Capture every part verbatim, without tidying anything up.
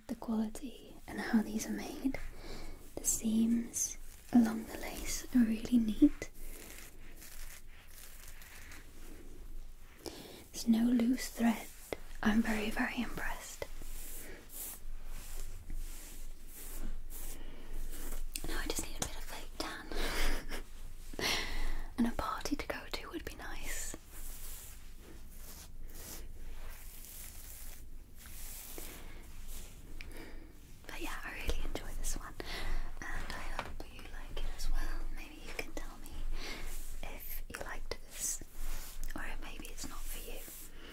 the quality and how these are made. The seams along the lace are really neat. There's no loose thread. I'm very, very impressed. Now I just need a bit of fake tan. And a party to go to would be nice. But yeah, I really enjoy this one, and I hope you like it as well. Maybe you can tell me if you liked this, or if maybe it's not for you.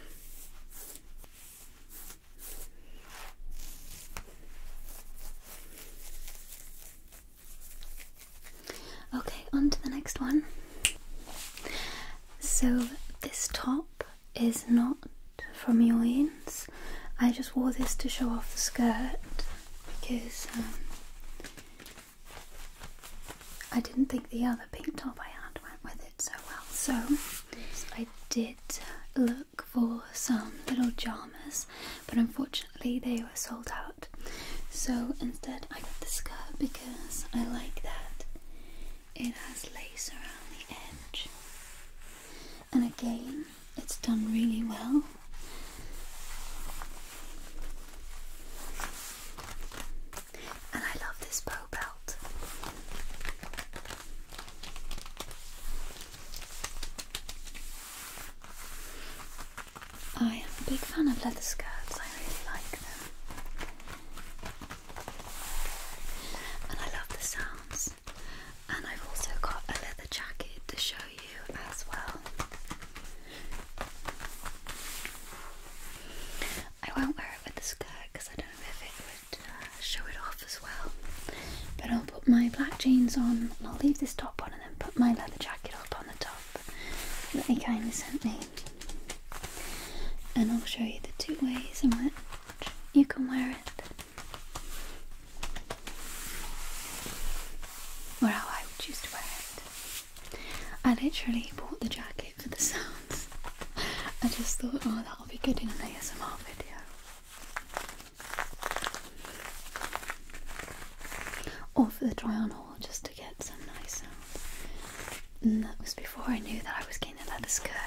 Okay, on to the next one. So this top is not from Joyens. I just wore this to show off the skirt because um, I didn't think the other pink top I had went with it so well. So I did look for some little jammers, but unfortunately they were sold out. So instead I got the skirt because I like that it has lace around the edge, and again it's done really well. And I love this bow belt. I am a big fan of leather skirts, I really like them. And I love the sounds. And I've also got a leather jacket to show you as well. I won't wear it with the skirt because I don't know if it would uh, show it off as well. But I'll put my black jeans on, and I'll leave this top on and then put my leather jacket up on the top that they kindly sent me. And I'll show you the two ways in which you can wear it, or how I would choose to wear it. I literally bought the jacket for the sounds. I just thought, oh, that'll be good in an A S M R video. Or for the try on haul, just to get some nice sounds. And that was before I knew that I was getting a leather skirt.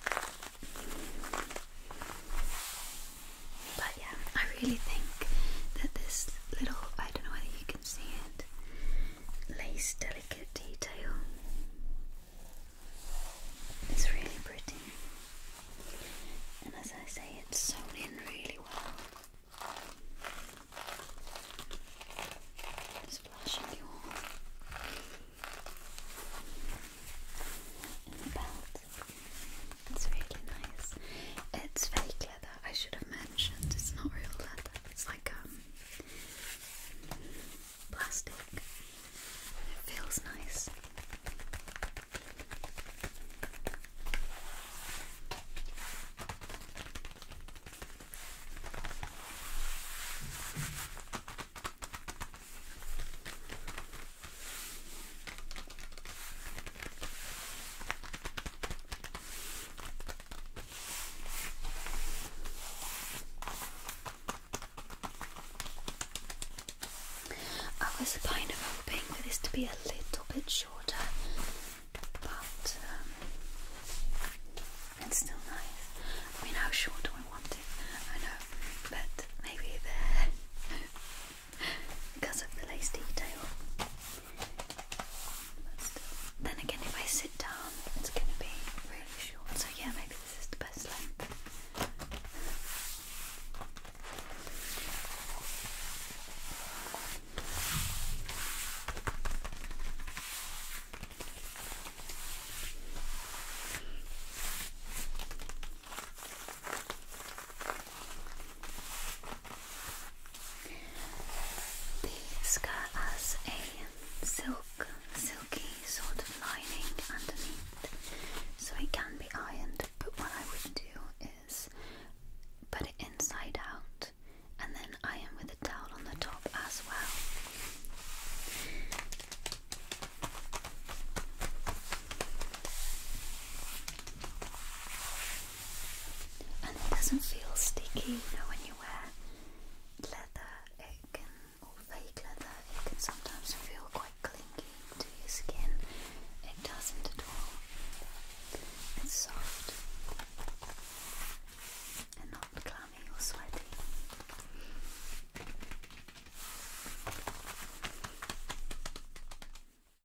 But yeah, I really think that this little, I don't know whether you can see it, lace delicate detail is really pretty. And as I say, it's sewn in really well. Just flashing you all. And the belt, it's really nice. It's fake leather, I should have mentioned. It's not real leather. It's like um plastic. It feels nice. I was kind of hoping for this to be a little bit shorter